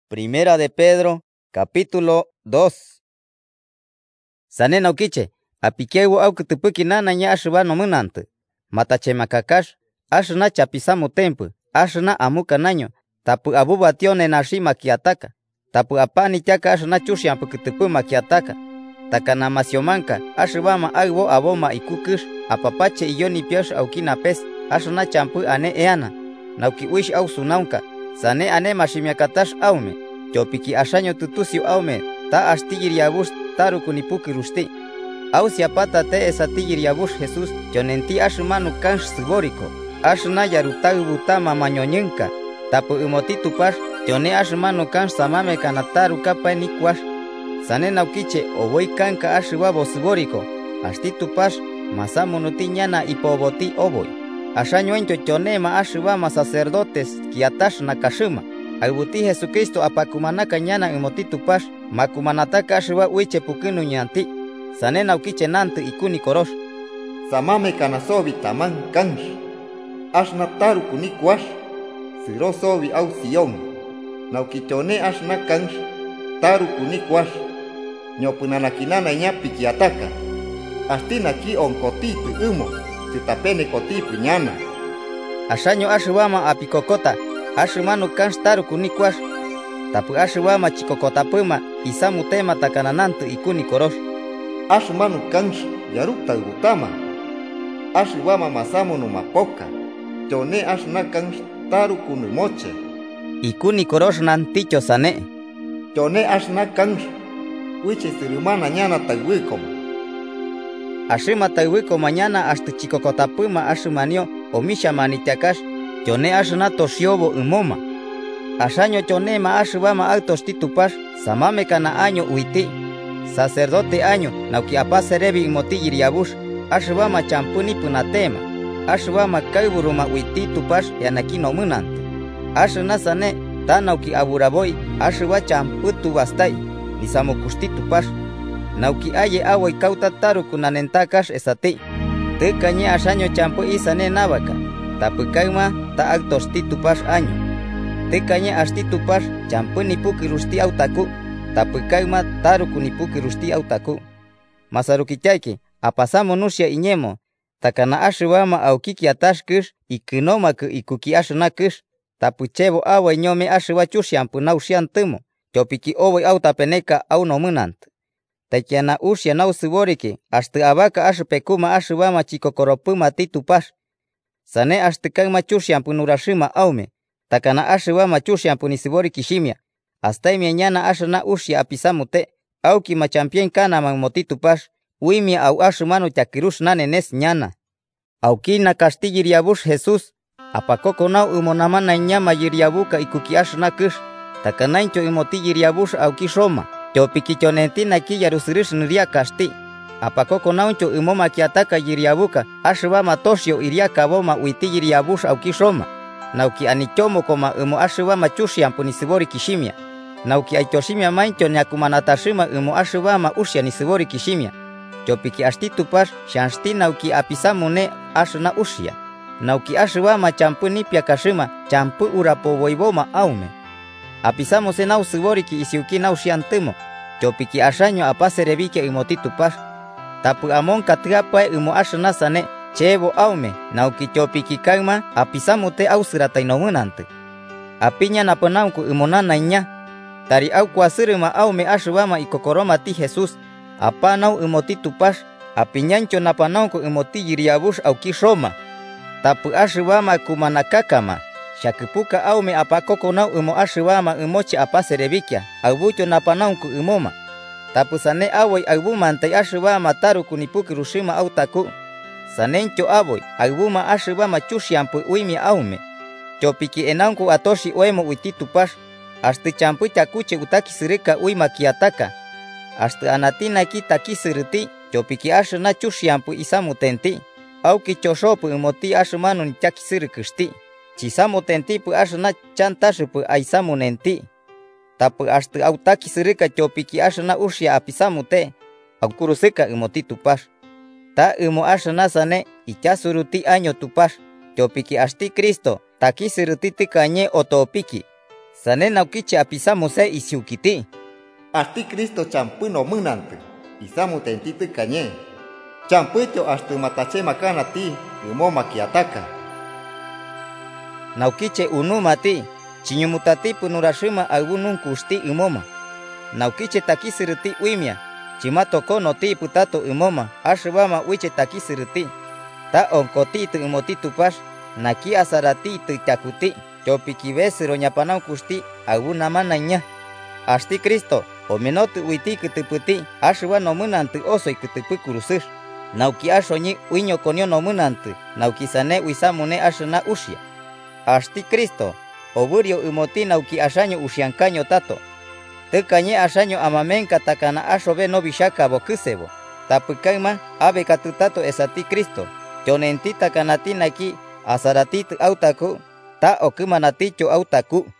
Primera de Pedro, capítulo 2. Sane naukiche, apikewu aukutupiki nana nya ashba no munante. Matachemakacash, ashna chapisamu tempu, ashna amuka naño, tapu abubatione nashi makiataka. Tapu apani tiaka ashna chushiampu kutupu makiataka. Takana masiomanka, ashbama agbo aboma ikukush, apapache iyoni piash aukina pes, ashna champu ane eana. Nauki wish au sunaunka, sane ane mashimiakatash aume. Chopiki ashaño tutusio aume, ta astigiriabush tarukunipuki rusti. Au siapata te esatigiriabush Jesús, chonenti ashmanu kansh sigoriko. Ashna yarutagu butama mañoñenka, tapu umotitupash, chone ashmanu kansh samame kanataru kapa nikwash. Sane naukiche oboi kanka ashwabo sigoriko, astitupash, masamunuti ñana ipoboti oboi. Ashaño encho chonema ashwama sacerdotes kiatash nakashima. Albuti Jesucristo apakumanaka ñana imotitupash, makumanataka ashwa uiche pukinu ñanti. Sane naukiche nantu ikuni korosh. Samame kanasobi taman kansh. Ashna taru kunikwash. Sirosobi au Sion. Naukichone ashna kansh. Taru kunikwash. Nyopunanakinana ñapi kiataka. Astina ki onkotipu umo. Sitapene kotipu ñana. Ashaño ashwama apikokota. Ashumanu kansh taru kunikwash. Tapu ashwama chikokotapuma isamutema takananantu ikuni korosh. Ashmanu kansh yarukta gutama. Ashwama masamunu mapoka. Chone ashna kansh taru kunumoche. Ikuni korosh nanticho sane. Chone ashna kansh wiche sirumana ñana tagwikom. Ashima tagwiko mañana hasta chikokotapuma ashumanio omisha manitiakash. Chone ashna toshiobo umoma. Ashaño chonema ashwama altos titupash, samame kana año uiti. Sacerdote año, nauki apaserebi imoti yiriabush, ashwama champuni punatema. Ashwama kaiburuma uiti tupash yanakino munante. Ashna sane, ta nauki aburaboy, ashwa champutu bastai, nisamokusti tupash. Nauki aye away kauta taru kunanentakash esati. Te kañe ashaño champu isane nabaka. Tapukaima ta altos titupash año. Te kañe astitupash champuni puki rusti autaku. Tapukaima taru kunipuki rusti autaku. Masarukichaiki apasamo nusia iñemo. Takana ashwama aukiki atashkush ikunoma ku ikuki ashnakush. Tapuchebo awa ñome ashwa chushiampu naushiantumo. Chopiki oboy autapeneka au nomunant. Takiana ushia nausuboriki hasta abaka ashpekuma ashwama chikokoropuma titupash. Sane ashtikanma chushiampu nurashima aume. Takana ashwama chushiampu nisibori kishimia. Hasta ñana ashna ushia apisamute. Auki machampien kana mamotitupash. Uimia au ashmanu chakirush nanenes ñana. Auki na kastigiriabush Jesús. Apakoko nau umonamana ñama yiriabuka ikuki ashna kush. Takanaincho imoti yiriabush auki shoma. Chopikichonentina ki yarusirish niria kasti. Apakoko nauncho umoma kiataka yiriabuka, ashwama toshio iriaka boma uiti yiriabush auki shoma. Nauki anichomo koma ashwama chushiampu nisibori kishimia. Nauki aichoshimia maincho nyakumanatashima ashwama ushia nisibori kishimia. Chopiki astitupash shanshti nauki apisamune ashna ushia. Nauki ashwama champu nipia kashima champu urapo boiboma aume. Apisamos nau sibori ki isiuki naushiantimo. Chopiki ashaño apaserebike imotitupash. Tapu amon katrapa ashna sane chebo aume nauki chopiki kaima apisamute ausiratai nomunante. Apiña naponauku imonana ña. Tari au kwasirima aume ashwama ikokoroma ti Jesús. Apanau imotitupash. Apiñancho napanauku imoti yiriabush auki shoma. Tapu ashwama kumanakakama. Shakipuka aume apakoko nau ashwama mochi apaserebikia. Aubucho napanauku imoma. Tapu sane awoy albumante ashwama taru kunipuki rushima autaku. Sanencho aboy albuma ashwama chushiampu uimi aume. Chopiki enanku atoshi oemo uititupash. Hasta champu chakuche utaki sirika uima kiataka. Hasta anatina kita kisiriti. Chopiki ashna chushiampu isamutenti. Auki choshopu imoti ashmanu nichaki sirikushti. Chisamutentipu ashna chantashupu aisamunenti. Tapu hasta autaki sirika chopiki ashna ushia apisamute. Aukurusika imotitupash. Ta ashna sane ichasuruti año tupash. Chopiki ashti Cristo taki sirutiti kañe otopiki. Sane naukiche apisamuse isiukiti. Asti Cristo champy no mynanty, isamutentity kañe. Champytyo ashty matache makanati, ymoma kiataka. Naukiche unumati, chiñumutati punurashima albunun kushti ymoma. Naukiche takisiriti uimia, chimatoko noti putato ymoma, ashibama uiche takisiriti. Ta onkoti tu ymoti tupash, naki asarati tu takuti, chopikivesi roñapanau kushti albunamanaña. Ashti Cristo, omenotu uiti kituputi, ashiba no mynanty osoi kitupu kurusir. Nauki ashoñi uiño konio no mynanty, nauki sane uisamune ashina ushia. Ashti Cristo, oburio ymoti nauki ashaño ushiankaño tato. Tekañe ashaño amamenka takana ashobe no bishaka bokysebo. Tapykaima abe katutato esati Cristo. Yonenti takanati naki asarati autaku, ta okymanaticho autaku.